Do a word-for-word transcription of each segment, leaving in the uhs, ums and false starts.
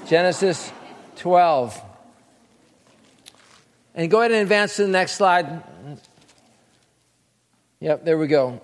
Genesis twelve. And go ahead and advance to the next slide. Yep, there we go.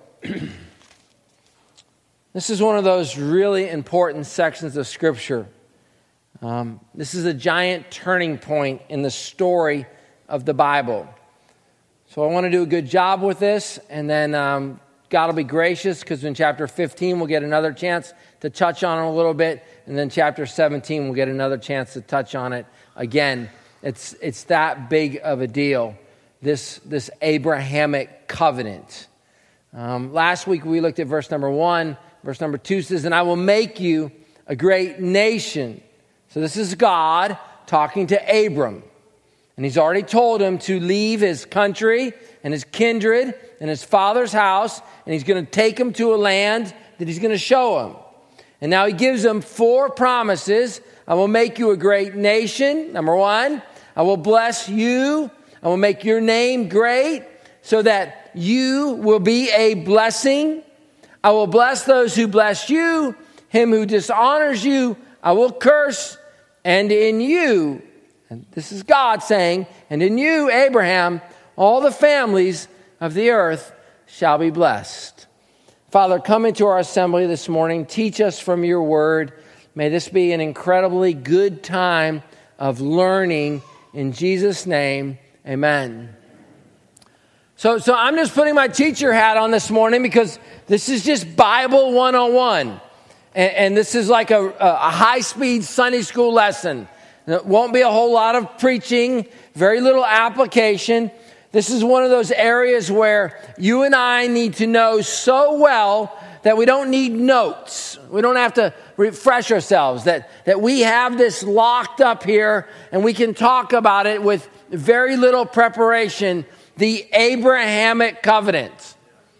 This is one of those really important sections of Scripture. Um, this is a giant turning point in the story of the Bible. So I want to do a good job with this, and then um, God will be gracious, because in chapter fifteen we'll get another chance to touch on it a little bit, and then chapter seventeen we'll get another chance to touch on it again. It's it's that big of a deal, this, this Abrahamic covenant. Um, last week we looked at verse number one. Verse number two says, "And I will make you a great nation." So this is God talking to Abram. And he's already told him to leave his country and his kindred and his father's house. And he's going to take him to a land that he's going to show him. And now he gives him four promises. I will make you a great nation. Number one, I will bless you. I will make your name great so that you will be a blessing. I will bless those who bless you. Him who dishonors you, I will curse. And in you, and this is God saying, and in you, Abraham, all the families of the earth shall be blessed. Father, come into our assembly this morning. Teach us from your word. May this be an incredibly good time of learning. In Jesus' name, amen. So, so I'm just putting my teacher hat on this morning because this is just Bible one oh one. And, and this is like a, a high-speed Sunday school lesson. It won't be a whole lot of preaching, very little application. This is one of those areas where you and I need to know so well that we don't need notes. We don't have to refresh ourselves, that, that we have this locked up here and we can talk about it with very little preparation. The Abrahamic covenant.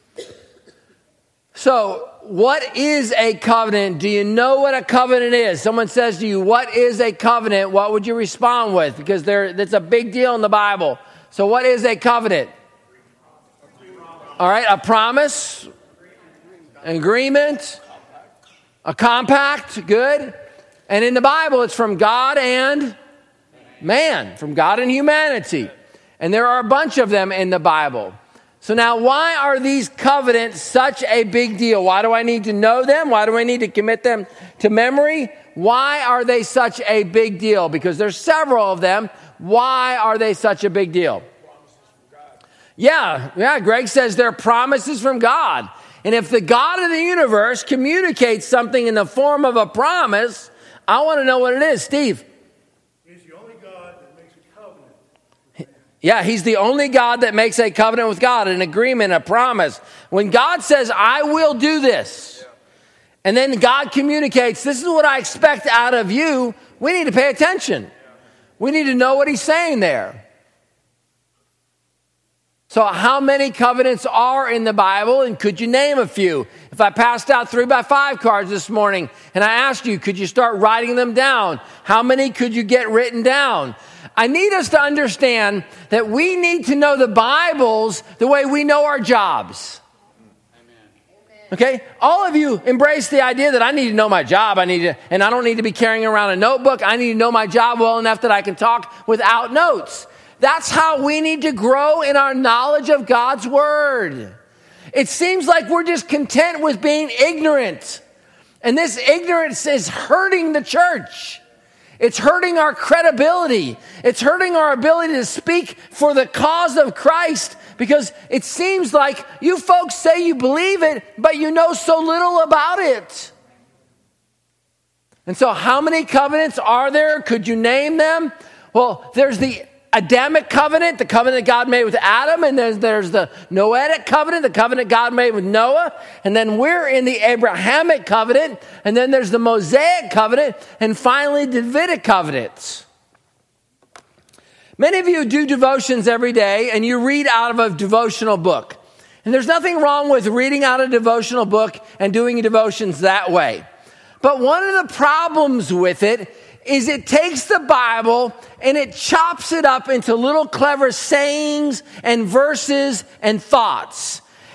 So, what is a covenant? Do you know what a covenant is? Someone says to you, what is a covenant? What would you respond with? Because there, that's a big deal in the Bible. So what is a covenant? All right, a promise, an agreement, a compact, good. And in the Bible, it's from God and man, from God and humanity. And there are a bunch of them in the Bible. So now, why are these covenants such a big deal? Why do I need to know them? Why do I need to commit them to memory? Why are they such a big deal? Because there's several of them. Why are they such a big deal? Yeah, yeah, Greg says they're promises from God. And if the God of the universe communicates something in the form of a promise, I want to know what it is. Steve? Yeah, he's the only God that makes a covenant with God, an agreement, a promise. When God says, I will do this, and then God communicates, this is what I expect out of you, we need to pay attention. We need to know what he's saying there. So how many covenants are in the Bible, and could you name a few? If I passed out three by five cards this morning, and I asked you, could you start writing them down? How many could you get written down? I need us to understand that we need to know the Bibles the way we know our jobs. Okay? All of you embrace the idea that I need to know my job. I need to, and I don't need to be carrying around a notebook. I need to know my job well enough that I can talk without notes. That's how we need to grow in our knowledge of God's word. It seems like we're just content with being ignorant. And this ignorance is hurting the church. It's hurting our credibility. It's hurting our ability to speak for the cause of Christ, because it seems like you folks say you believe it, but you know so little about it. And so how many covenants are there? Could you name them? Well, there's the Adamic covenant, the covenant God made with Adam, and there's, there's the Noahic covenant, the covenant God made with Noah, and then we're in the Abrahamic covenant, and then there's the Mosaic covenant, and finally the Davidic covenants. Many of you do devotions every day, and you read out of a devotional book. And there's nothing wrong with reading out a devotional book and doing devotions that way. But one of the problems with it is it takes the Bible and it chops it up into little clever sayings and verses and thoughts.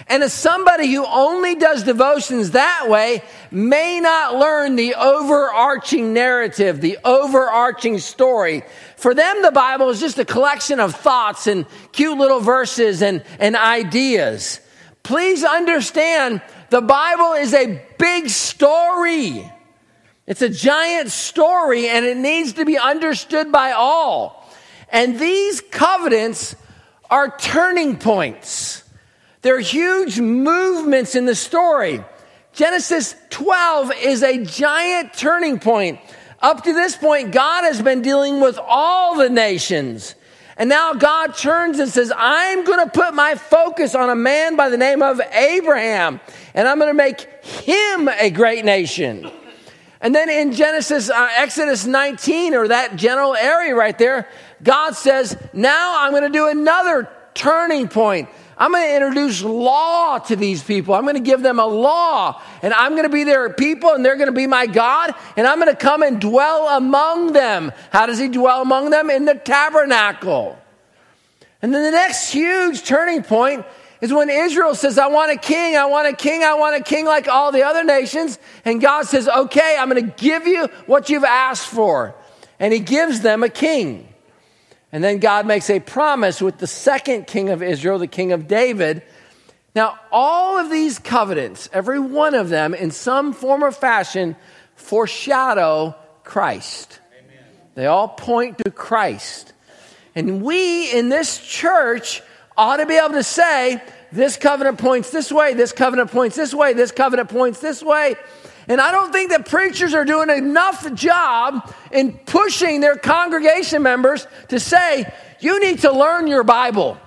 And as somebody who only does devotions that way may not learn the overarching narrative, the overarching story. For them, the Bible is just a collection of thoughts and cute little verses and, and ideas. Please understand, the Bible is a big story. It's a giant story, and it needs to be understood by all. And these covenants are turning points. They're huge movements in the story. Genesis twelve is a giant turning point. Up to this point, God has been dealing with all the nations. And now God turns and says, I'm going to put my focus on a man by the name of Abraham, and I'm going to make him a great nation. And then in Genesis, uh, Exodus nineteen, or that general area right there, God says, now I'm going to do another turning point. I'm going to introduce law to these people. I'm going to give them a law, and I'm going to be their people, and they're going to be my God, and I'm going to come and dwell among them. How does he dwell among them? In the tabernacle. And then the next huge turning point is when Israel says, I want a king, I want a king, I want a king like all the other nations. And God says, okay, I'm going to give you what you've asked for. And he gives them a king. And then God makes a promise with the second king of Israel, the king of David. Now, all of these covenants, every one of them in some form or fashion, foreshadow Christ. Amen. They all point to Christ. And we in this church ought to be able to say, this covenant points this way, this covenant points this way, this covenant points this way. And I don't think that preachers are doing enough job in pushing their congregation members to say, you need to learn your Bible.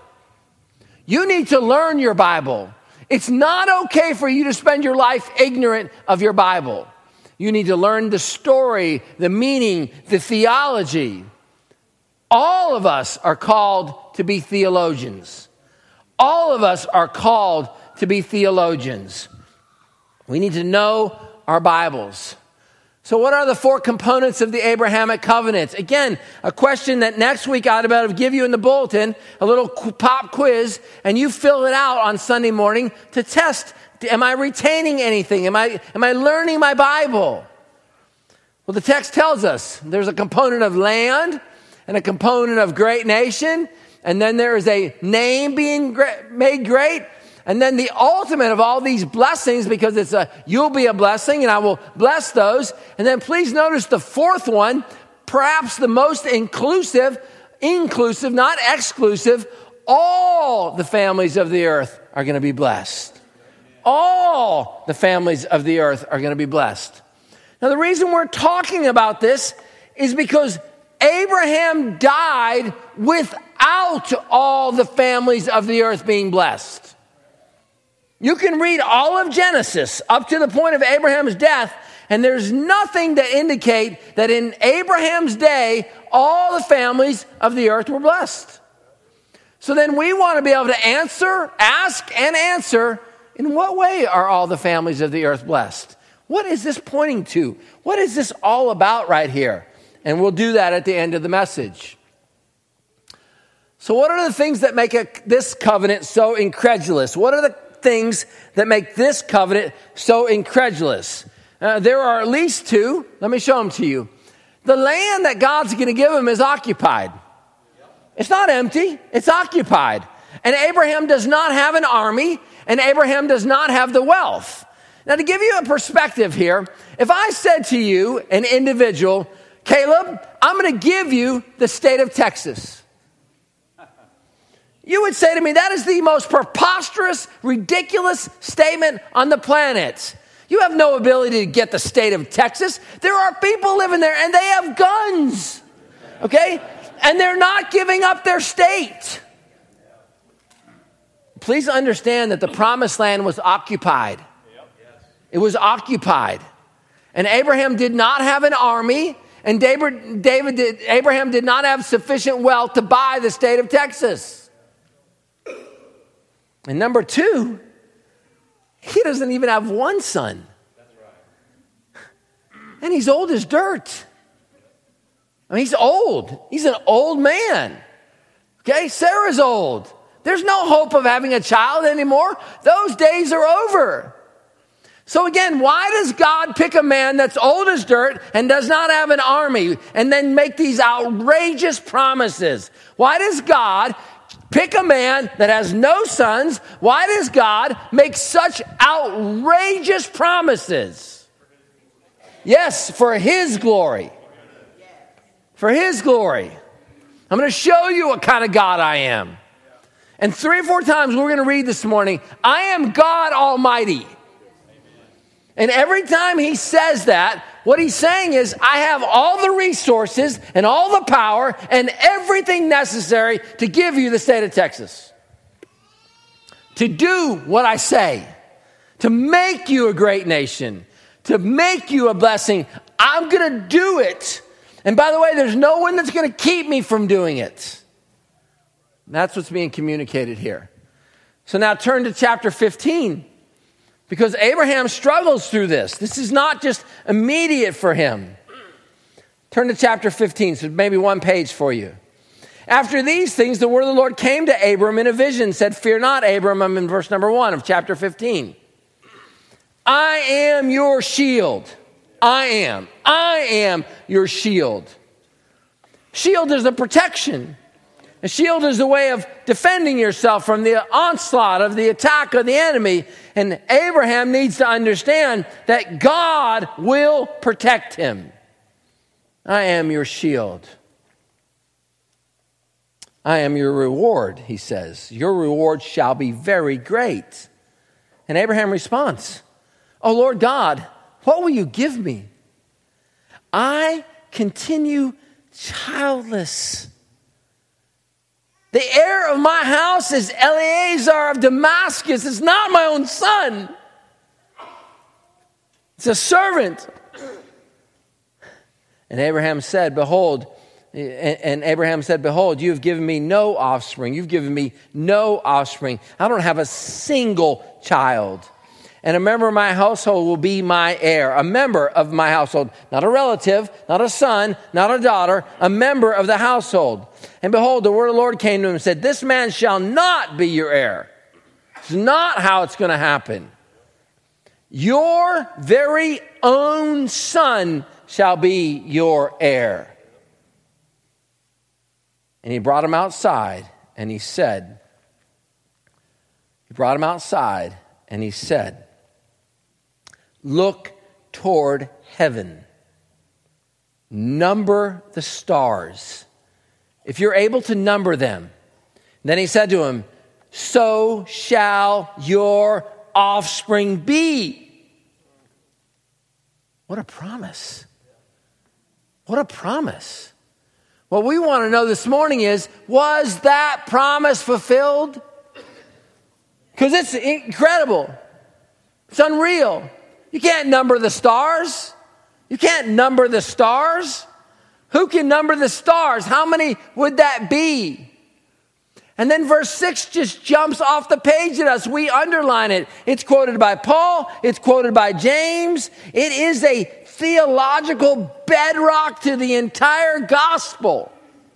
You need to learn your Bible. It's not okay for you to spend your life ignorant of your Bible. You need to learn the story, the meaning, the theology. All of us are called to be theologians. All of us are called to be theologians. We need to know our Bibles. So what are the four components of the Abrahamic covenants? Again, a question that next week I'd about to give you in the bulletin, a little pop quiz, and you fill it out on Sunday morning to test, am I retaining anything? Am I, am I learning my Bible? Well, the text tells us there's a component of land and a component of great nation, and then there is a name being made great. And then the ultimate of all these blessings, because it's a, you'll be a blessing and I will bless those. And then please notice the fourth one, perhaps the most inclusive, inclusive, not exclusive. All the families of the earth are going to be blessed. All the families of the earth are going to be blessed. Now the reason we're talking about this is because Abraham died without all the families of the earth being blessed. You can read all of Genesis up to the point of Abraham's death, and there's nothing to indicate that in Abraham's day, all the families of the earth were blessed. So then we want to be able to answer, ask and answer, in what way are all the families of the earth blessed? What is this pointing to? What is this all about right here? And we'll do that at the end of the message. So what are the things that make a, this covenant so incredulous? What are the things that make this covenant so incredulous? Uh, there are at least two. Let me show them to you. The land that God's going to give him is occupied. It's not empty. It's occupied. And Abraham does not have an army, and Abraham does not have the wealth. Now, to give you a perspective here, if I said to you, an individual, Caleb, I'm going to give you the state of Texas, you would say to me, that is the most preposterous, ridiculous statement on the planet. You have no ability to get the state of Texas. There are people living there and they have guns, okay? And they're not giving up their state. Please understand that the promised land was occupied. It was occupied. And Abraham did not have an army, and David, David did, Abraham did not have sufficient wealth to buy the state of Texas. And number two, he doesn't even have one son. That's right. And he's old as dirt. I mean, he's old. He's an old man. Okay, Sarah's old. There's no hope of having a child anymore. Those days are over. So again, why does God pick a man that's old as dirt and does not have an army and then make these outrageous promises? Why does God pick a man that has no sons? Why does God make such outrageous promises? Yes, for his glory. For his glory. I'm going to show you what kind of God I am. And three or four times we're going to read this morning, I am God Almighty. And every time he says that, what he's saying is, I have all the resources and all the power and everything necessary to give you the state of Texas. To do what I say. To make you a great nation. To make you a blessing. I'm going to do it. And by the way, there's no one that's going to keep me from doing it. That's what's being communicated here. So now turn to chapter fifteen. Because Abraham struggles through this. This is not just immediate for him. Turn to chapter fifteen, so maybe one page for you. After these things, the word of the Lord came to Abram in a vision, said, fear not, Abram. I'm in verse number one of chapter fifteen. I am your shield. I am. I am your shield. Shield is a protection. A shield is a way of defending yourself from the onslaught of the attack of the enemy. And Abraham needs to understand that God will protect him. I am your shield. I am your reward, he says. Your reward shall be very great. And Abraham responds, oh Lord God, what will you give me? I continue childless. The heir of my house is Eleazar of Damascus. It's not my own son. It's a servant. And Abraham said, behold, and Abraham said, behold, you have given me no offspring. You've given me no offspring. I don't have a single child. And a member of my household will be my heir. A member of my household. Not a relative, not a son, not a daughter. A member of the household. And behold, the word of the Lord came to him and said, this man shall not be your heir. It's not how it's going to happen. Your very own son shall be your heir. And he brought him outside and he said, he brought him outside and he said, look toward heaven. Number the stars. If you're able to number them. Then he said to him, so shall your offspring be. What a promise. What a promise. What we want to know this morning is, was that promise fulfilled? Because it's incredible. It's unreal. You can't number the stars. You can't number the stars. Who can number the stars? How many would that be? And then verse six just jumps off the page at us. We underline it. It's quoted by Paul. It's quoted by James. It is a theological bedrock to the entire gospel.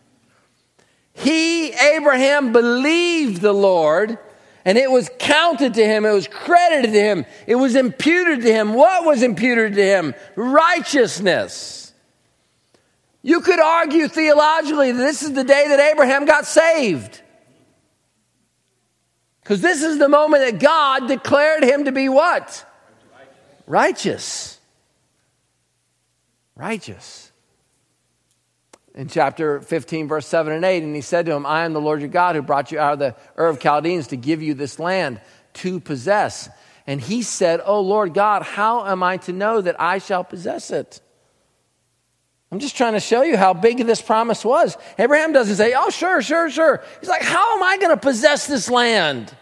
He, Abraham, believed the Lord, and it was counted to him. It was credited to him. It was imputed to him. What was imputed to him? Righteousness. You could argue theologically that this is the day that Abraham got saved. Because this is the moment that God declared him to be what? Righteous. Righteous. In chapter fifteen, verse seven and eight, and he said to him, I am the Lord your God who brought you out of the Ur of Chaldeans to give you this land to possess. And he said, oh Lord God, how am I to know that I shall possess it? I'm just trying to show you how big this promise was. Abraham doesn't say, oh, sure, sure, sure. He's like, how am I going to possess this land?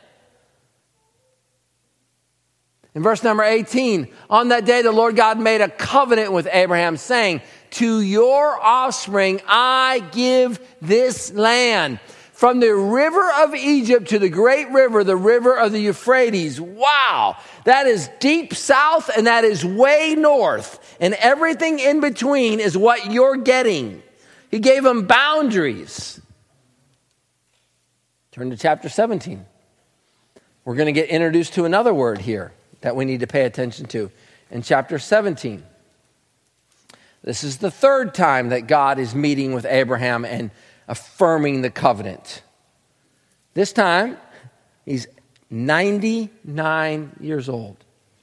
In verse number eighteen, on that day the Lord God made a covenant with Abraham, saying, to your offspring I give this land. From the river of Egypt to the great river, the river of the Euphrates. Wow, that is deep south and that is way north. And everything in between is what you're getting. He gave them boundaries. Turn to chapter seventeen. We're going to get introduced to another word here that we need to pay attention to. In chapter seventeen, this is the third time that God is meeting with Abraham and affirming the covenant. This time, he's ninety-nine years old.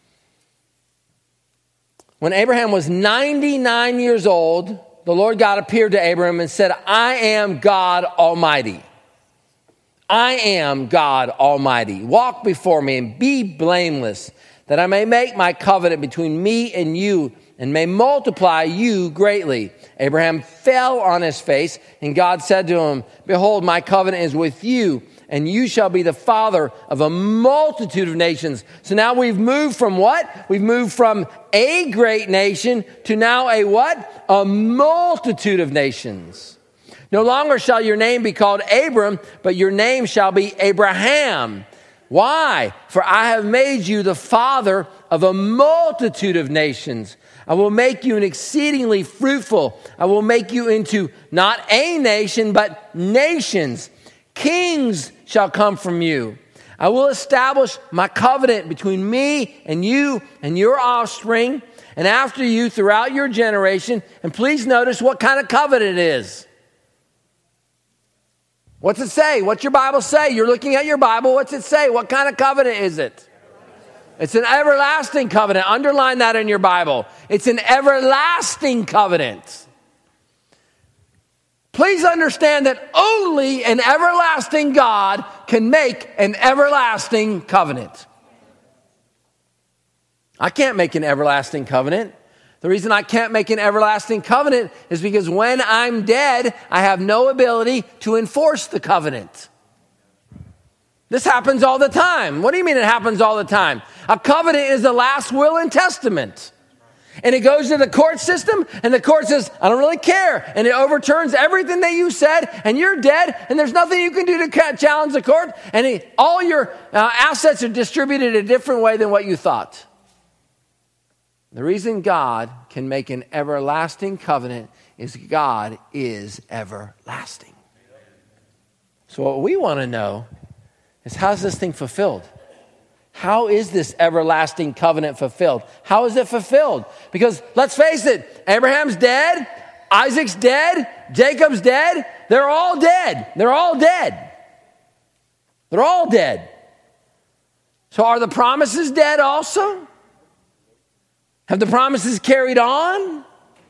When Abraham was ninety-nine years old, the Lord God appeared to Abraham and said, I am God Almighty. I am God Almighty. Walk before me and be blameless, that I may make my covenant between me and you and may multiply you greatly. Abraham fell on his face, and God said to him, behold, my covenant is with you, and you shall be the father of a multitude of nations. So now we've moved from what? We've moved from a great nation to now a what? A multitude of nations. No longer shall your name be called Abram, but your name shall be Abraham. Why? For I have made you the father of a multitude of nations. I will make you an exceedingly fruitful. I will make you into not a nation, but nations. Kings shall come from you. I will establish my covenant between me and you and your offspring and after you throughout your generation. And please notice what kind of covenant it is. What's it say? What's your Bible say? You're looking at your Bible. What's it say? What kind of covenant is it? It's an everlasting covenant. Underline that in your Bible. It's an everlasting covenant. Please understand that only an everlasting God can make an everlasting covenant. I can't make an everlasting covenant. The reason I can't make an everlasting covenant is because when I'm dead, I have no ability to enforce the covenant. This happens all the time. What do you mean it happens all the time? A covenant is the last will and testament. And it goes to the court system, and the court says, I don't really care. And it overturns everything that you said, and you're dead, and there's nothing you can do to challenge the court. And it, all your uh, assets are distributed a different way than what you thought. The reason God can make an everlasting covenant is God is everlasting. So what we want to know is, how's this thing fulfilled? How is this everlasting covenant fulfilled? How is it fulfilled? Because let's face it, Abraham's dead, Isaac's dead, Jacob's dead. They're all dead. They're all dead. They're all dead. So are the promises dead also? Have the promises carried on?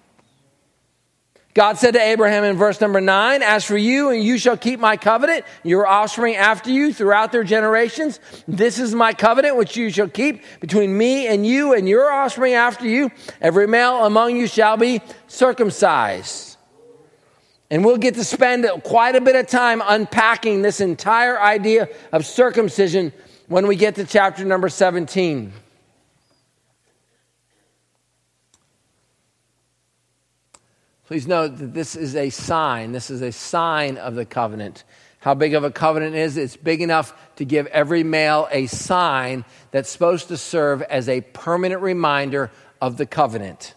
God said to Abraham in verse number nine, as for you, and you shall keep my covenant, your offspring after you throughout their generations. This is my covenant which you shall keep between me and you and your offspring after you. Every male among you shall be circumcised. And we'll get to spend quite a bit of time unpacking this entire idea of circumcision when we get to chapter number seventeen. Please note that this is a sign. This is a sign of the covenant. How big of a covenant is it? It's big enough to give every male a sign that's supposed to serve as a permanent reminder of the covenant.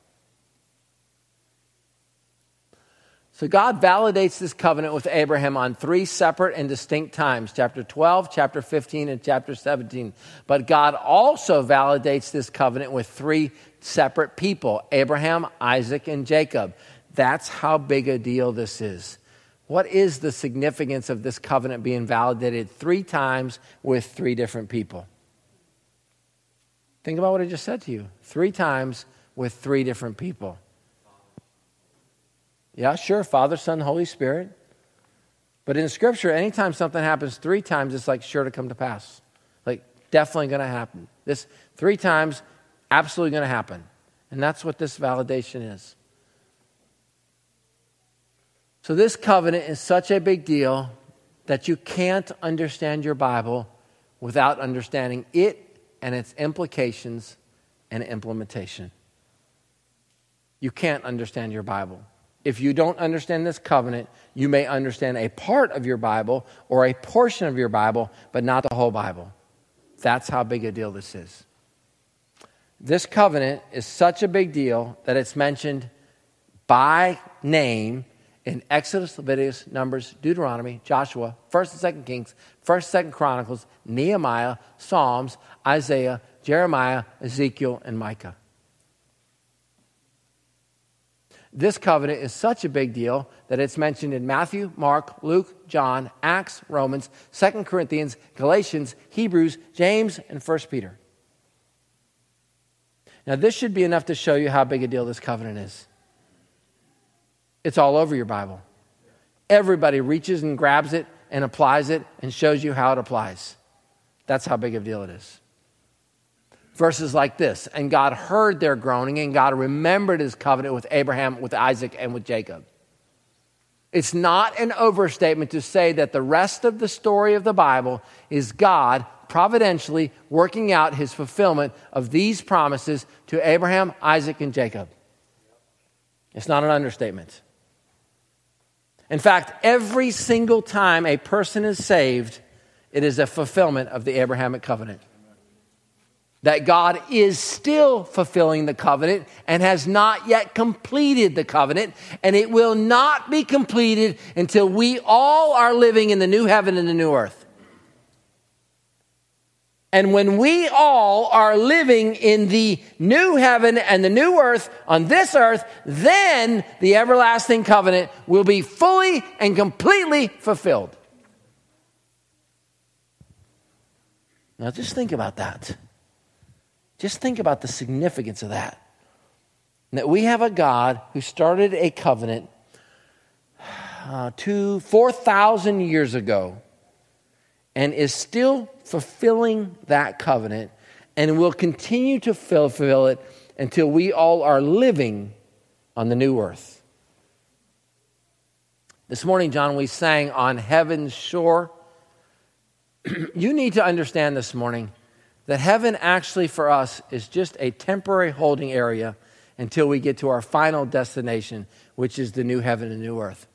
So God validates this covenant with Abraham on three separate and distinct times, chapter twelve, chapter fifteen, and chapter seventeen. But God also validates this covenant with three separate people, Abraham, Isaac, and Jacob. That's how big a deal this is. What is the significance of this covenant being validated three times with three different people? Think about what I just said to you. Three times with three different people. Yeah, sure, Father, Son, Holy Spirit. But in Scripture, anytime something happens three times, it's like sure to come to pass. Like definitely going to happen. This three times, absolutely going to happen. And that's what this validation is. So this covenant is such a big deal that you can't understand your Bible without understanding it and its implications and implementation. You can't understand your Bible. If you don't understand this covenant, you may understand a part of your Bible or a portion of your Bible, but not the whole Bible. That's how big a deal this is. This covenant is such a big deal that it's mentioned by name in Exodus, Leviticus, Numbers, Deuteronomy, Joshua, First and Second Kings, First and Second Chronicles, Nehemiah, Psalms, Isaiah, Jeremiah, Ezekiel, and Micah. This covenant is such a big deal that it's mentioned in Matthew, Mark, Luke, John, Acts, Romans, Second Corinthians, Galatians, Hebrews, James, and First Peter. Now, this should be enough to show you how big a deal this covenant is. It's all over your Bible. Everybody reaches and grabs it and applies it and shows you how it applies. That's how big of a deal it is. Verses like this, and God heard their groaning, and God remembered his covenant with Abraham, with Isaac, and with Jacob. It's not an overstatement to say that the rest of the story of the Bible is God providentially working out his fulfillment of these promises to Abraham, Isaac, and Jacob. It's not an understatement. In fact, every single time a person is saved, it is a fulfillment of the Abrahamic covenant. That God is still fulfilling the covenant and has not yet completed the covenant, and it will not be completed until we all are living in the new heaven and the new earth. And when we all are living in the new heaven and the new earth on this earth, then the everlasting covenant will be fully and completely fulfilled. Now just think about that. Just think about the significance of that. That we have a God who started a covenant uh, two, four thousand years ago and is still fulfilling that covenant and will continue to fulfill it until we all are living on the new earth. This morning, John, we sang On Heaven's Shore. You need to understand this morning that heaven actually for us is just a temporary holding area until we get to our final destination, which is the new heaven and new earth.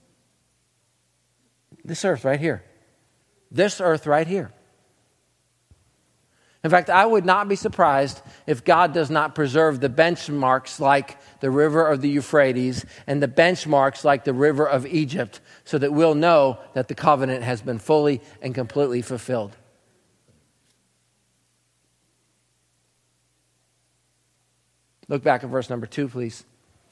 This earth right here. This earth right here. In fact, I would not be surprised if God does not preserve the benchmarks like the river of the Euphrates and the benchmarks like the river of Egypt so that we'll know that the covenant has been fully and completely fulfilled. Look back at verse number two, please.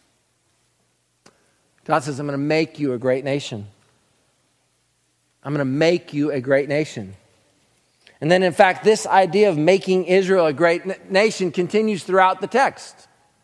God says, I'm going to make you a great nation. I'm going to make you a great nation. And then, in fact, this idea of making Israel a great n- nation continues throughout the text.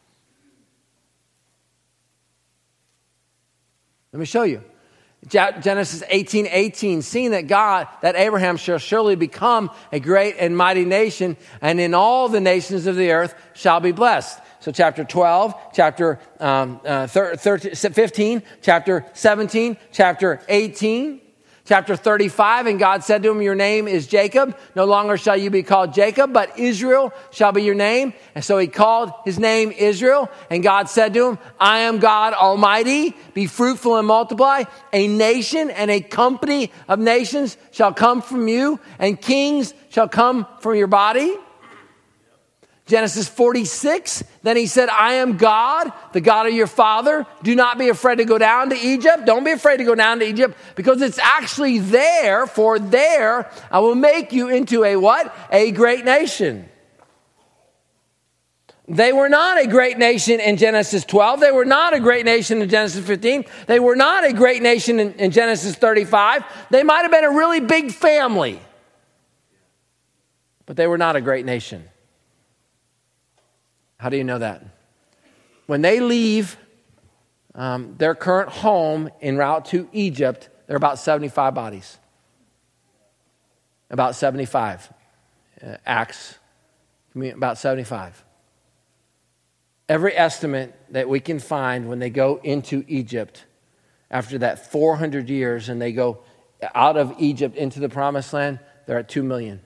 Let me show you. Genesis eighteen eighteen, seeing that God, that Abraham shall surely become a great and mighty nation, and in all the nations of the earth shall be blessed. So chapter twelve, chapter um, uh, thirteen, fifteen, chapter seventeen, chapter eighteen. Chapter thirty-five, and God said to him, your name is Jacob. No longer shall you be called Jacob, but Israel shall be your name. And so he called his name Israel. And God said to him, I am God Almighty. Be fruitful and multiply. A nation and a company of nations shall come from you, and kings shall come from your body. Genesis forty-six, then he said, I am God, the God of your father. Do not be afraid to go down to Egypt. Don't be afraid to go down to Egypt because it's actually there, for there I will make you into a what? A great nation. They were not a great nation in Genesis twelve. They were not a great nation in Genesis fifteen. They were not a great nation in, in Genesis thirty-five. They might have been a really big family, but they were not a great nation. How do you know that? When they leave um, their current home en route to Egypt, there are about seventy-five bodies. About seventy-five. Uh, Acts, about seventy-five. Every estimate that we can find when they go into Egypt after that four hundred years and they go out of Egypt into the promised land, they're at two million.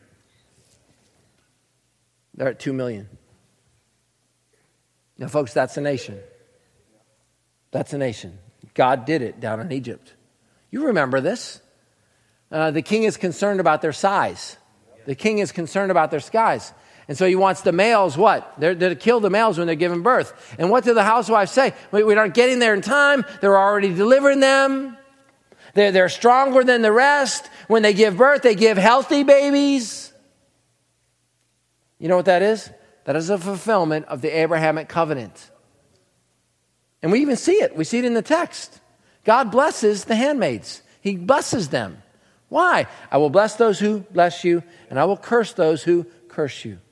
They're at two million. Now, folks, that's a nation. That's a nation. God did it down in Egypt. You remember this. Uh, the king is concerned about their size. The king is concerned about their skies. And so he wants the males, what? They're, they're to kill the males when they're giving birth. And what do the housewives say? We, we aren't getting there in time. They're already delivering them. They're, they're stronger than the rest. When they give birth, they give healthy babies. You know what that is? That is a fulfillment of the Abrahamic covenant. And we even see it. We see it in the text. God blesses the handmaids. He blesses them. Why? I will bless those who bless you, and I will curse those who curse you.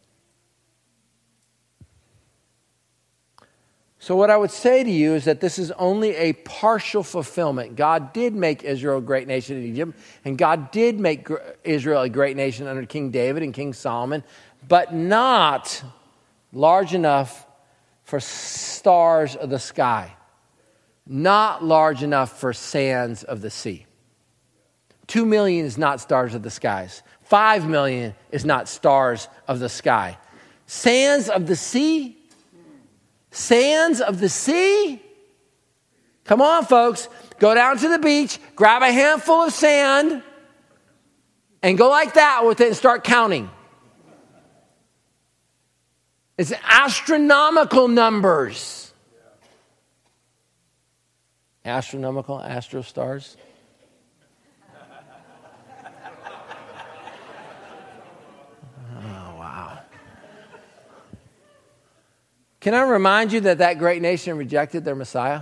So what I would say to you is that this is only a partial fulfillment. God did make Israel a great nation in Egypt, and God did make Israel a great nation under King David and King Solomon, but not large enough for stars of the sky, not large enough for sands of the sea. Two million is not stars of the skies. Five million is not stars of the sky. Sands of the sea? Sands of the sea? Come on, folks. Go down to the beach, grab a handful of sand, and go like that with it and start counting. It's astronomical numbers. Astronomical, astro stars. Oh, wow. Can I remind you that that great nation rejected their Messiah?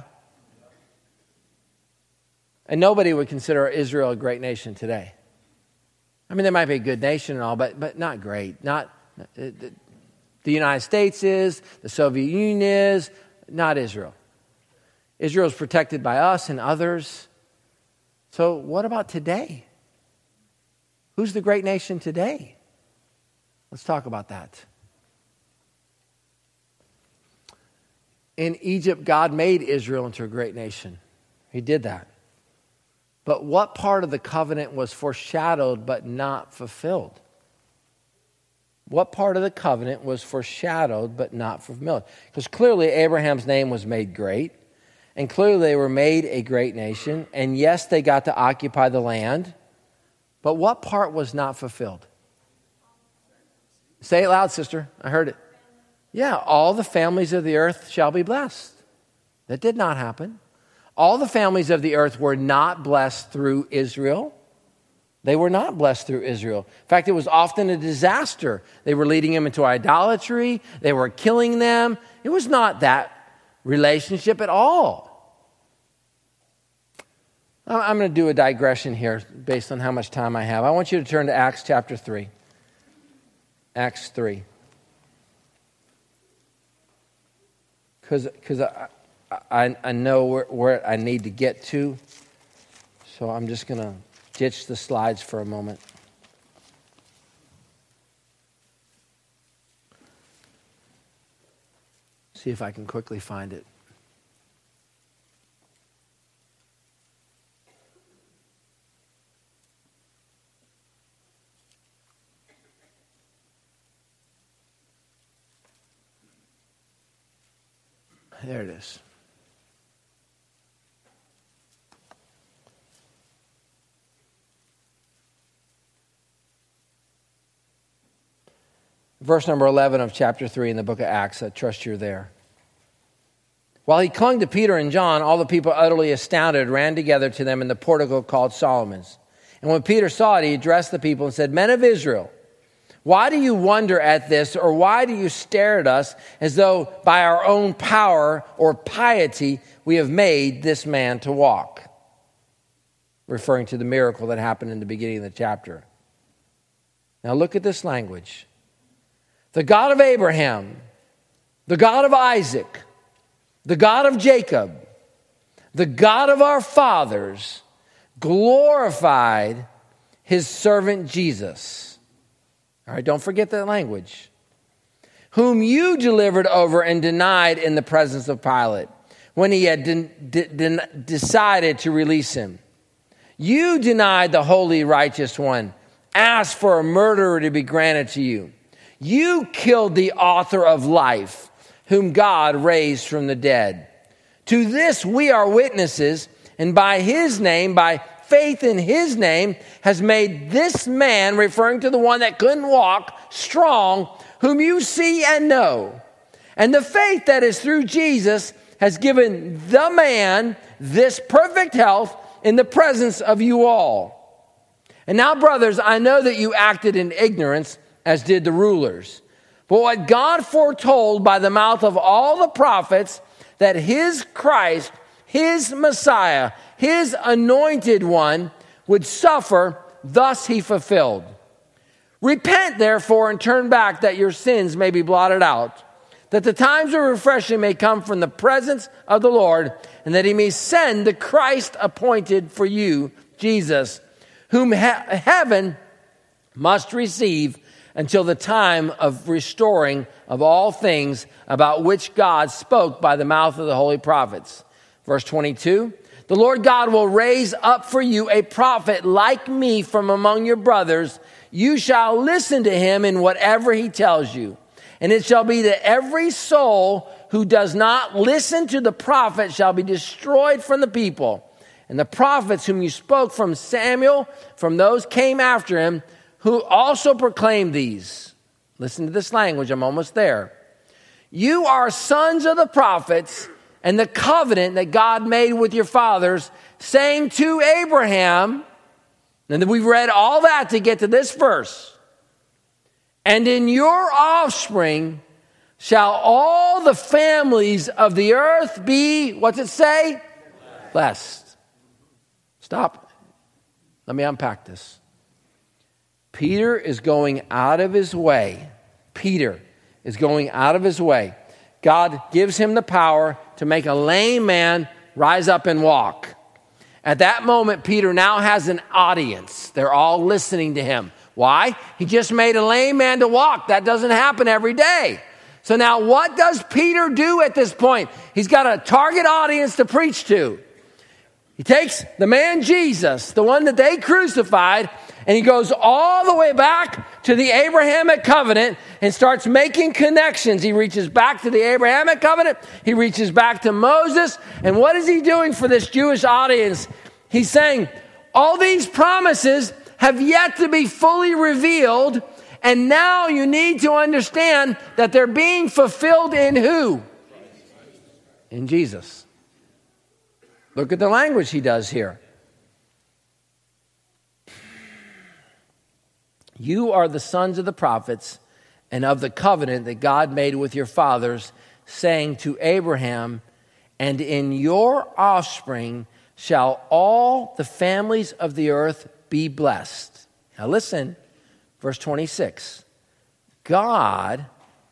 And nobody would consider Israel a great nation today. I mean, they might be a good nation and all, but but not great. Not the, the United States is, the Soviet Union is, not Israel. Israel is protected by us and others. So what about today? Who's the great nation today? Let's talk about that. In Egypt, God made Israel into a great nation. He did that. But what part of the covenant was foreshadowed but not fulfilled? What part of the covenant was foreshadowed but not fulfilled? Because clearly Abraham's name was made great. And clearly they were made a great nation. And yes, they got to occupy the land. But what part was not fulfilled? Say it loud, sister. I heard it. Yeah, all the families of the earth shall be blessed. That did not happen. All the families of the earth were not blessed through Israel. They were not blessed through Israel. In fact, it was often a disaster. They were leading them into idolatry. They were killing them. It was not that relationship at all. I'm going to do a digression here based on how much time I have. I want you to turn to Acts chapter three. Acts three. Because I, I, I know where, where I need to get to. So I'm just going to ditch the slides for a moment. See if I can quickly find it. There it is. Verse number eleven of chapter three in the book of Acts. I trust you're there. While he clung to Peter and John, all the people, utterly astounded, ran together to them in the portico called Solomon's. And when Peter saw it, he addressed the people and said, "Men of Israel, why do you wonder at this, or why do you stare at us as though by our own power or piety we have made this man to walk?" Referring to the miracle that happened in the beginning of the chapter. Now look at this language. The God of Abraham, the God of Isaac, the God of Jacob, the God of our fathers, glorified his servant Jesus. All right, don't forget that language. Whom you delivered over and denied in the presence of Pilate when he had de- de- de- decided to release him. You denied the holy, righteous one, asked for a murderer to be granted to you. You killed the author of life, whom God raised from the dead. To this we are witnesses, and by his name, by faith in his name has made this man," referring to the one that couldn't walk, "strong, whom you see and know. And the faith that is through Jesus has given the man this perfect health in the presence of you all. And now, brothers, I know that you acted in ignorance, as did the rulers. But what God foretold by the mouth of all the prophets, that his Christ, his Messiah, his anointed one, would suffer, thus he fulfilled. Repent, therefore, and turn back, that your sins may be blotted out, that the times of refreshing may come from the presence of the Lord, and that he may send the Christ appointed for you, Jesus, whom he- heaven must receive until the time of restoring of all things, about which God spoke by the mouth of the holy prophets." Verse twenty-two, "The Lord God will raise up for you a prophet like me from among your brothers. You shall listen to him in whatever he tells you. And it shall be that every soul who does not listen to the prophet shall be destroyed from the people. And the prophets whom you spoke from Samuel, from those came after him, who also proclaimed these." Listen to this language, I'm almost there. "You are sons of the prophets and the covenant that God made with your fathers, saying to Abraham," and then we've read all that to get to this verse, "and in your offspring shall all the families of the earth be," what's it say? Blessed. Blessed. Stop. Let me unpack this. Peter is going out of his way. Peter is going out of his way. God gives him the power to make a lame man rise up and walk. At that moment, Peter now has an audience. They're all listening to him. Why? He just made a lame man to walk. That doesn't happen every day. So now what does Peter do at this point? He's got a target audience to preach to. He takes the man Jesus, the one that they crucified, and he goes all the way back to the Abrahamic covenant and starts making connections. He reaches back to the Abrahamic covenant. He reaches back to Moses. And what is he doing for this Jewish audience? He's saying, all these promises have yet to be fully revealed. And now you need to understand that they're being fulfilled in who? In Jesus. Look at the language he does here. "You are the sons of the prophets and of the covenant that God made with your fathers, saying to Abraham, and in your offspring shall all the families of the earth be blessed." Now listen, verse twenty-six. God,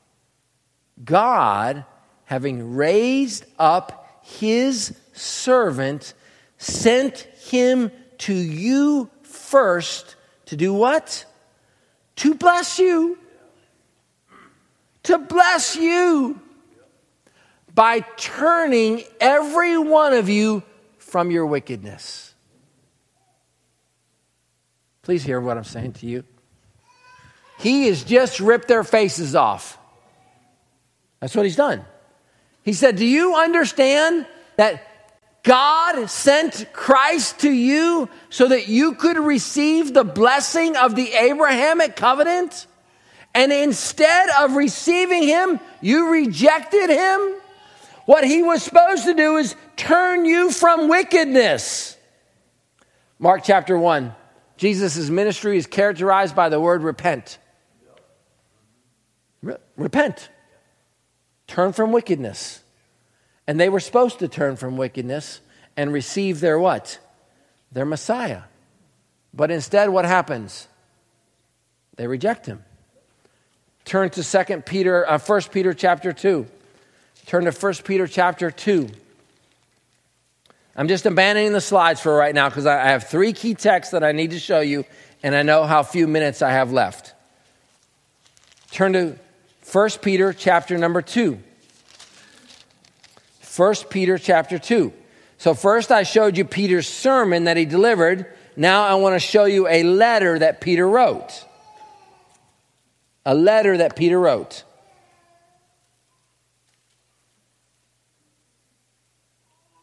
God, having raised up his servant, sent him to you first to do what? To bless you. To bless you by turning every one of you from your wickedness. Please hear what I'm saying to you. He has just ripped their faces off. That's what he's done. He said, do you understand that God sent Christ to you so that you could receive the blessing of the Abrahamic covenant? And instead of receiving him, you rejected him? What he was supposed to do is turn you from wickedness. Mark chapter one. Jesus' ministry is characterized by the word repent. Re- repent. Turn from wickedness. And they were supposed to turn from wickedness and receive their what? Their Messiah. But instead, what happens? They reject him. Turn to Second Peter, uh, First Peter chapter two. Turn to First Peter chapter two. I'm just abandoning the slides for right now because I have three key texts that I need to show you, and I know how few minutes I have left. Turn to First Peter chapter number two. First Peter chapter two. So first I showed you Peter's sermon that he delivered. Now I want to show you a letter that Peter wrote. A letter that Peter wrote.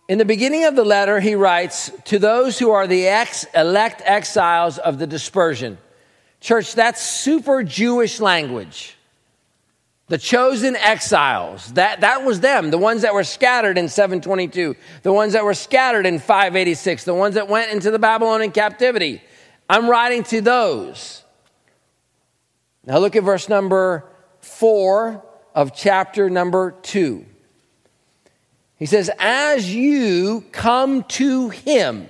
In the beginning of the letter, he writes, to those who are the ex- elect exiles of the dispersion. Church, that's super Jewish language. The chosen exiles, that, that was them, the ones that were scattered in seven twenty-two, the ones that were scattered in five eighty-six, the ones that went into the Babylonian captivity. I'm writing to those. Now look at verse number four of chapter number two. He says, as you come to him,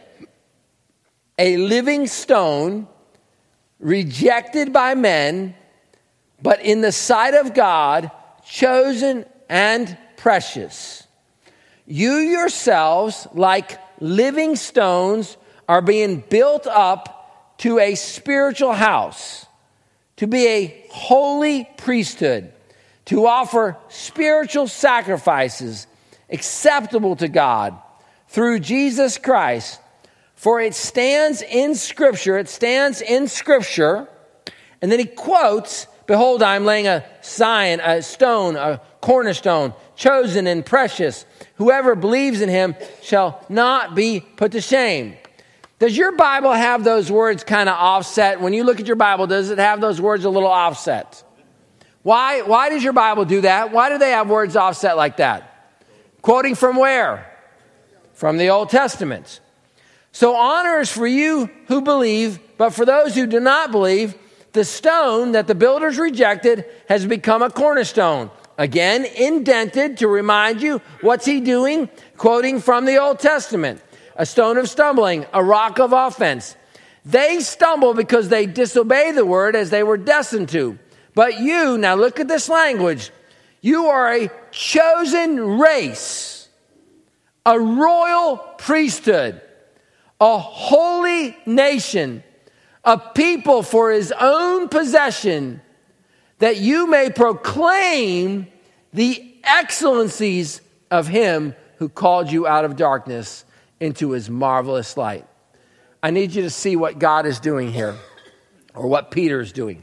a living stone, rejected by men, but in the sight of God, chosen and precious. You yourselves, like living stones, are being built up to a spiritual house, to be a holy priesthood, to offer spiritual sacrifices acceptable to God through Jesus Christ. For it stands in Scripture, it stands in Scripture, and then he quotes, behold, I am laying a sign, a stone, a cornerstone, chosen and precious. Whoever believes in him shall not be put to shame. Does your Bible have those words kind of offset? When you look at your Bible, does it have those words a little offset? Why, why does your Bible do that? Why do they have words offset like that? Quoting from where? From the Old Testament. So honor is for you who believe, but for those who do not believe, the stone that the builders rejected has become a cornerstone. Again, indented to remind you, what's he doing? Quoting from the Old Testament. A stone of stumbling, a rock of offense. They stumble because they disobey the word as they were destined to. But you, now look at this language. You are a chosen race, a royal priesthood, a holy nation, a people for his own possession, that you may proclaim the excellencies of him who called you out of darkness into his marvelous light. I need you to see what God is doing here, or what Peter is doing.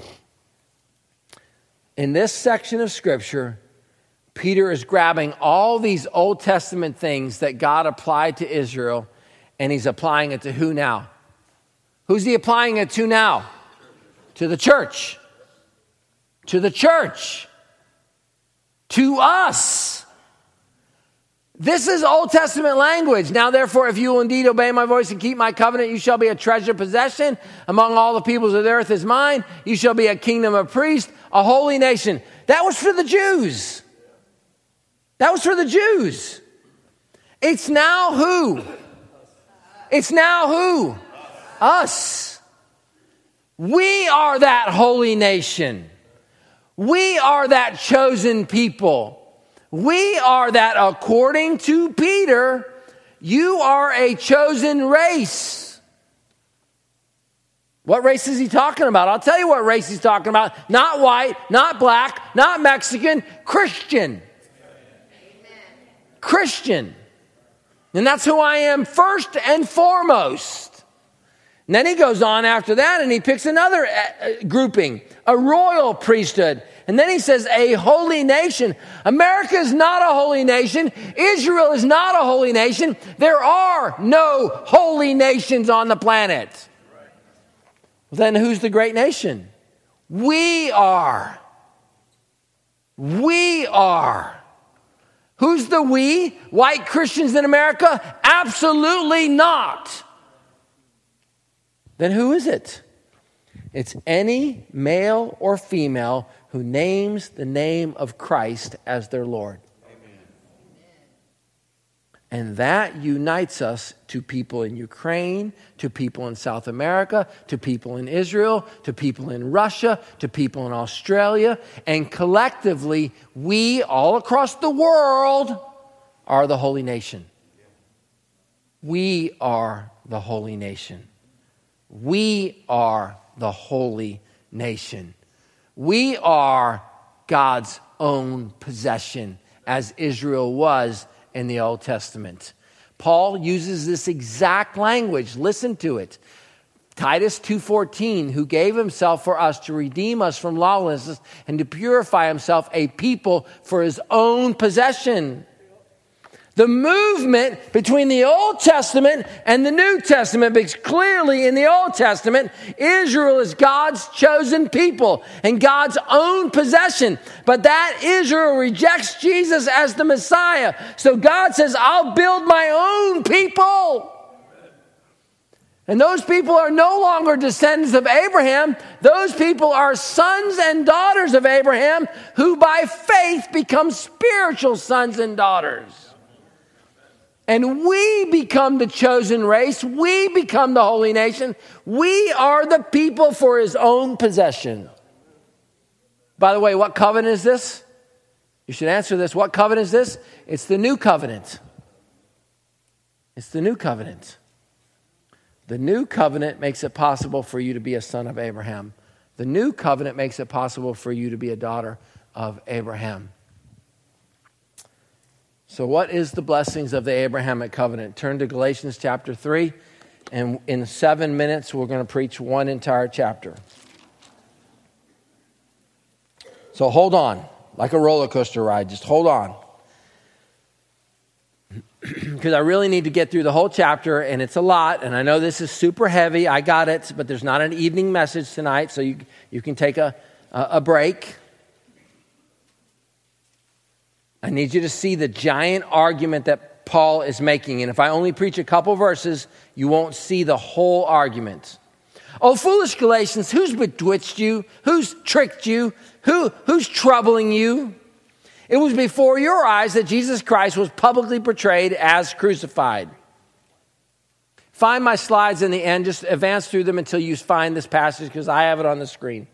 In this section of Scripture, Peter is grabbing all these Old Testament things that God applied to Israel, and he's applying it to who now? Who's he applying it to now? To the church. To the church. To us. This is Old Testament language. Now, therefore, if you will indeed obey my voice and keep my covenant, you shall be a treasured possession among all the peoples of the earth is mine. You shall be a kingdom of priests, a holy nation. That was for the Jews. That was for the Jews. It's now who? It's now who? Us. We are that holy nation. We are that chosen people. We are that, according to Peter, you are a chosen race. What race is he talking about? I'll tell you what race he's talking about. Not white, not black, not Mexican, Christian. Amen. Christian. And that's who I am first and foremost. And then he goes on after that and he picks another grouping, a royal priesthood. And then he says a holy nation. America is not a holy nation. Israel is not a holy nation. There are no holy nations on the planet. Well, then who's the great nation? We are. We are. Who's the we? White Christians in America? Absolutely not. Then who is it? It's any male or female who names the name of Christ as their Lord. Amen. And that unites us to people in Ukraine, to people in South America, to people in Israel, to people in Russia, to people in Australia. And collectively, we all across the world are the holy nation. We are the holy nation. We are the holy nation. We are God's own possession, as Israel was in the Old Testament. Paul uses this exact language. Listen to it. Titus two fourteen, who gave himself for us to redeem us from lawlessness and to purify himself a people for his own possession. The movement between the Old Testament and the New Testament, because clearly in the Old Testament, Israel is God's chosen people and God's own possession. But that Israel rejects Jesus as the Messiah. So God says, I'll build my own people. And those people are no longer descendants of Abraham. Those people are sons and daughters of Abraham who by faith become spiritual sons and daughters. And we become the chosen race. We become the holy nation. We are the people for his own possession. By the way, what covenant is this? You should answer this. What covenant is this? It's the new covenant. It's the new covenant. The new covenant makes it possible for you to be a son of Abraham. The new covenant makes it possible for you to be a daughter of Abraham. So what is the blessings of the Abrahamic covenant? Turn to Galatians chapter three, and in seven minutes, we're going to preach one entire chapter. So hold on, like a roller coaster ride, just hold on. Because I really need to get through the whole chapter, and it's a lot, and I know this is super heavy, I got it, but there's not an evening message tonight, so you, you can take a, a break. I need you to see the giant argument that Paul is making. And if I only preach a couple verses, you won't see the whole argument. Oh, foolish Galatians, who's bewitched you? Who's tricked you? Who, who's troubling you? It was before your eyes that Jesus Christ was publicly portrayed as crucified. Find my slides in the end. Just advance through them until you find this passage, because I have it on the screen.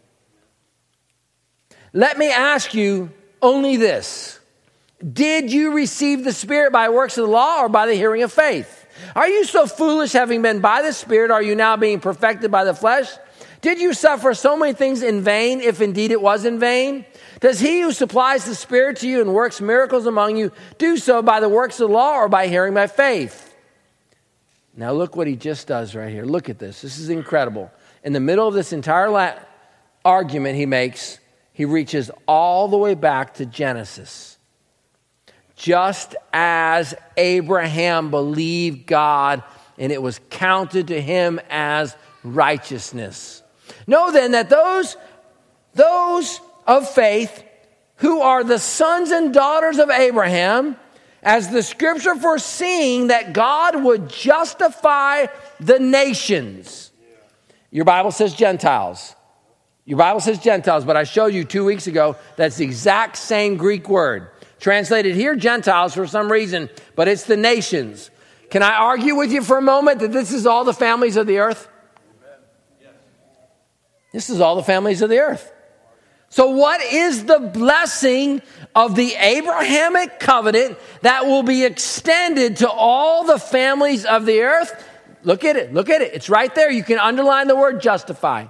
Let me ask you only this. Did you receive the Spirit by works of the law or by the hearing of faith? Are you so foolish, having been by the Spirit, are you now being perfected by the flesh? Did you suffer so many things in vain, if indeed it was in vain? Does he who supplies the Spirit to you and works miracles among you do so by the works of the law or by hearing by faith? Now look what he just does right here. Look at this. This is incredible. In the middle of this entire la- argument he makes, he reaches all the way back to Genesis. Just as Abraham believed God, and it was counted to him as righteousness. Know then that those, those of faith who are the sons and daughters of Abraham, as the scripture foreseeing that God would justify the nations. Your Bible says Gentiles. Your Bible says Gentiles, but I showed you two weeks ago that's the exact same Greek word. Translated here, Gentiles for some reason, but it's the nations. Can I argue with you for a moment that this is all the families of the earth? Yes. This is all the families of the earth. So what is the blessing of the Abrahamic covenant that will be extended to all the families of the earth? Look at it. Look at it. It's right there. You can underline the word justify.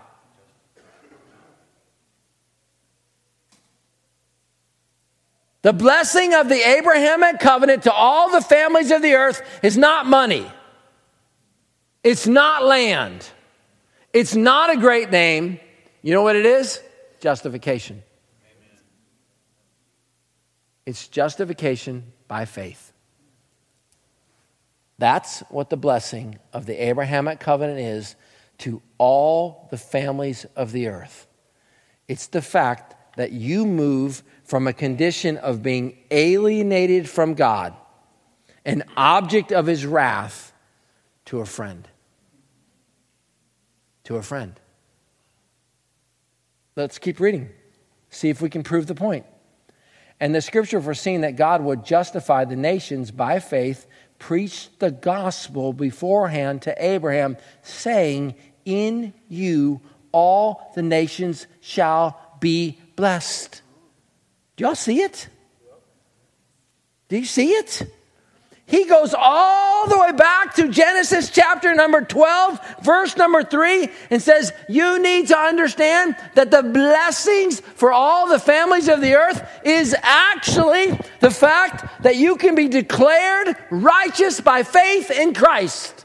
The blessing of the Abrahamic covenant to all the families of the earth is not money. It's not land. It's not a great name. You know what it is? Justification. Amen. It's justification by faith. That's what the blessing of the Abrahamic covenant is to all the families of the earth. It's the fact that you move from a condition of being alienated from God, an object of his wrath, to a friend. To a friend. Let's keep reading. See if we can prove the point. And the scripture foreseeing that God would justify the nations by faith preached the gospel beforehand to Abraham, saying, in you all the nations shall be blessed. Do y'all see it? Do you see it? He goes all the way back to Genesis chapter number twelve, verse number three, and says, you need to understand that the blessings for all the families of the earth is actually the fact that you can be declared righteous by faith in Christ.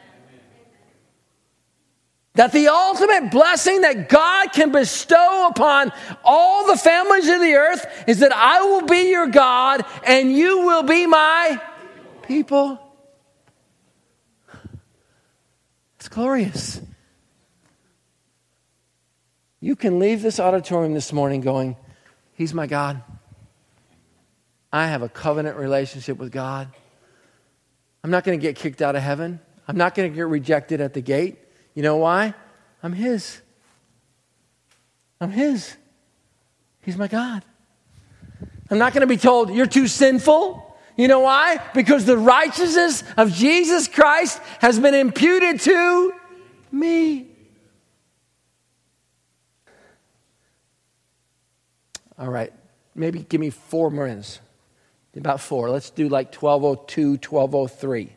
That the ultimate blessing that God can bestow upon all the families of the earth is that I will be your God and you will be my people. It's glorious. You can leave this auditorium this morning going, He's my God. I have a covenant relationship with God. I'm not going to get kicked out of heaven. I'm not going to get rejected at the gate. You know why? I'm His. I'm His. He's my God. I'm not going to be told, you're too sinful. You know why? Because the righteousness of Jesus Christ has been imputed to me. All right. Maybe give me four minutes. About four. Let's do like twelve oh two, twelve oh three.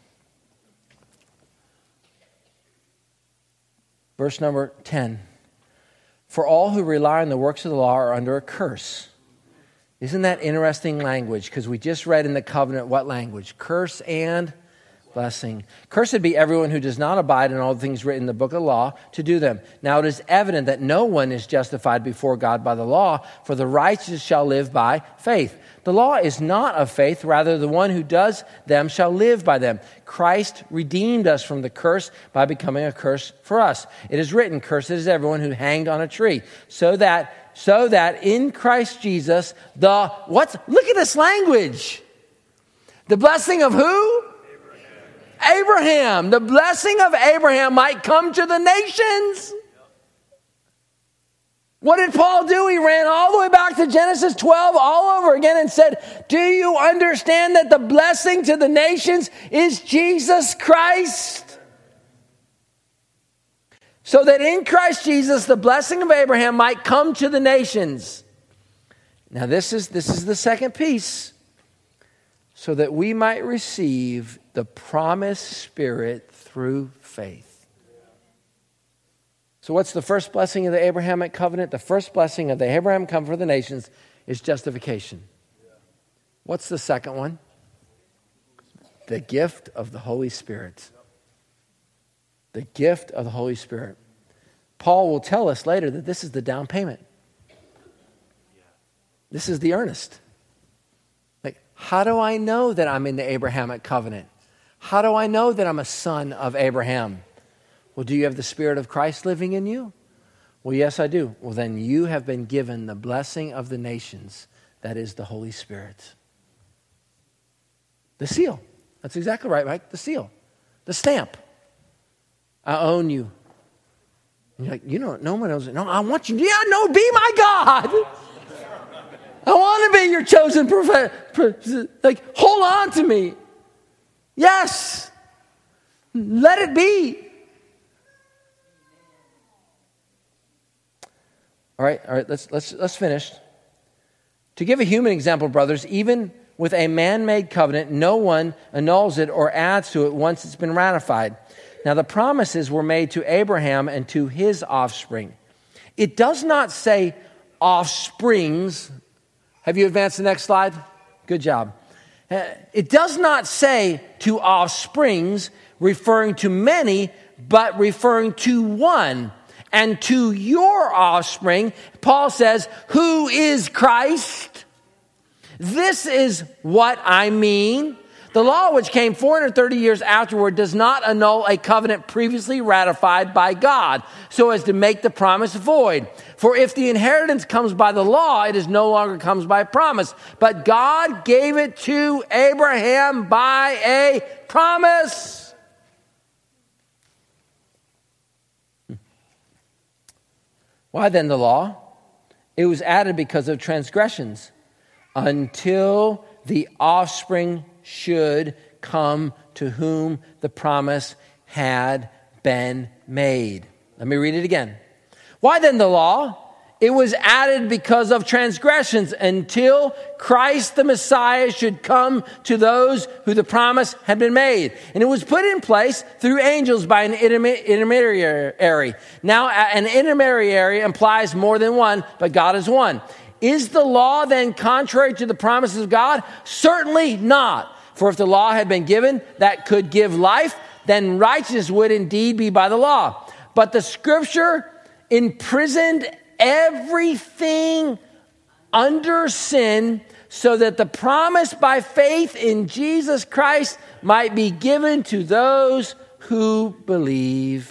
Verse number ten. For all who rely on the works of the law are under a curse. Isn't that interesting language? Because we just read in the covenant what language? Curse and blessing. Cursed be everyone who does not abide in all the things written in the book of the law to do them. Now it is evident that no one is justified before God by the law, for the righteous shall live by faith. The law is not of faith, rather the one who does them shall live by them. Christ redeemed us from the curse by becoming a curse for us. It is written, cursed is everyone who hanged on a tree, so that so that in Christ Jesus the what's look at this language. The blessing of who? Abraham. Abraham. The blessing of Abraham might come to the nations. What did Paul do? He ran all the way back to Genesis twelve all over again and said, do you understand that the blessing to the nations is Jesus Christ? So that in Christ Jesus, the blessing of Abraham might come to the nations. Now this is, this is the second piece. So that we might receive the promised Spirit through faith. So what's the first blessing of the Abrahamic covenant? The first blessing of the Abrahamic covenant for the nations is justification. What's the second one? The gift of the Holy Spirit. The gift of the Holy Spirit. Paul will tell us later that this is the down payment. This is the earnest. Like, how do I know that I'm in the Abrahamic covenant? How do I know that I'm a son of Abraham? Well, do you have the Spirit of Christ living in you? Well, yes, I do. Well, then you have been given the blessing of the nations. That is the Holy Spirit. The seal. That's exactly right, Mike. The seal. The stamp. I own you. And you're like, you don't know what I was. No, I want you. Yeah, no, be my God. I want to be your chosen prophet. Like, hold on to me. Yes. Let it be. All right, all right, let's let's let's finish. To give a human example, brothers, even with a man-made covenant, no one annuls it or adds to it once it's been ratified. Now, the promises were made to Abraham and to his offspring. It does not say offsprings. Have you advanced the next slide? Good job. It does not say to offsprings, referring to many, but referring to one. And to your offspring, Paul says, who is Christ? This is what I mean. The law, which came four hundred thirty years afterward, does not annul a covenant previously ratified by God, so as to make the promise void. For if the inheritance comes by the law, it is no longer comes by promise. But God gave it to Abraham by a promise. Why then the law? It was added because of transgressions, until the offspring should come to whom the promise had been made. Let me read it again. Why then the law? It was added because of transgressions, until Christ the Messiah should come to those who the promise had been made. And it was put in place through angels by an intermediary. Now, an intermediary implies more than one, but God is one. Is the law then contrary to the promises of God? Certainly not. For if the law had been given that could give life, then righteousness would indeed be by the law. But the scripture imprisoned everything under sin, so that the promise by faith in Jesus Christ might be given to those who believe.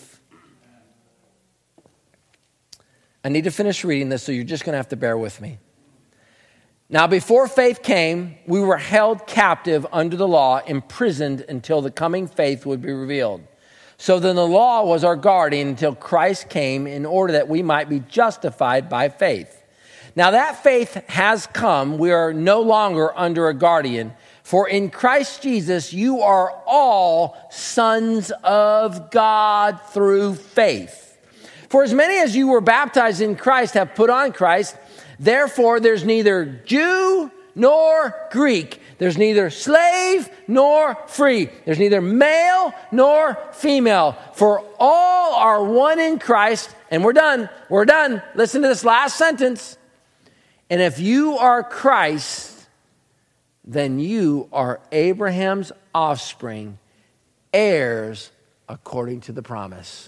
I need to finish reading this, so you're just going to have to bear with me. Now, before faith came, we were held captive under the law, imprisoned until the coming faith would be revealed. So then the law was our guardian until Christ came in order that we might be justified by faith. Now that faith has come, we are no longer under a guardian. For in Christ Jesus, you are all sons of God through faith. For as many as you were baptized in Christ have put on Christ. Therefore, there's neither Jew nor Greek. There's neither slave nor free. There's neither male nor female. For all are one in Christ. And we're done. We're done. Listen to this last sentence. And if you are Christ, then you are Abraham's offspring, heirs according to the promise.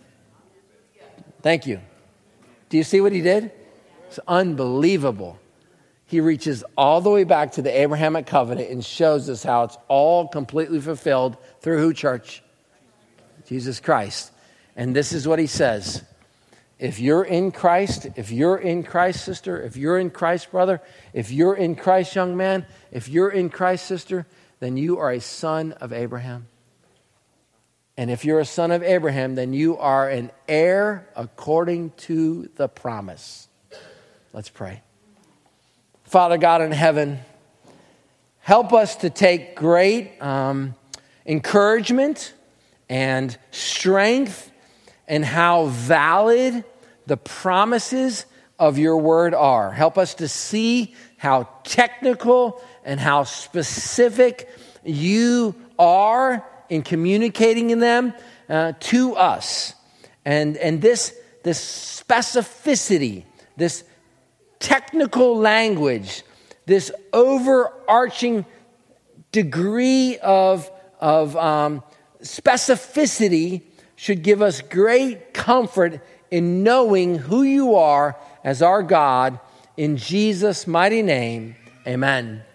Thank you. Do you see what he did? It's unbelievable. He reaches all the way back to the Abrahamic covenant and shows us how it's all completely fulfilled through who, church? Jesus Christ. And this is what he says. If you're in Christ, if you're in Christ, sister, if you're in Christ, brother, if you're in Christ, young man, if you're in Christ, sister, then you are a son of Abraham. And if you're a son of Abraham, then you are an heir according to the promise. Let's pray. Father God in heaven, help us to take great um, encouragement and strength in how valid the promises of your word are. Help us to see how technical and how specific you are in communicating in them uh, to us. And, and this, this specificity, this technical language, this overarching degree of, of um, specificity should give us great comfort in knowing who you are as our God. In Jesus' mighty name, amen.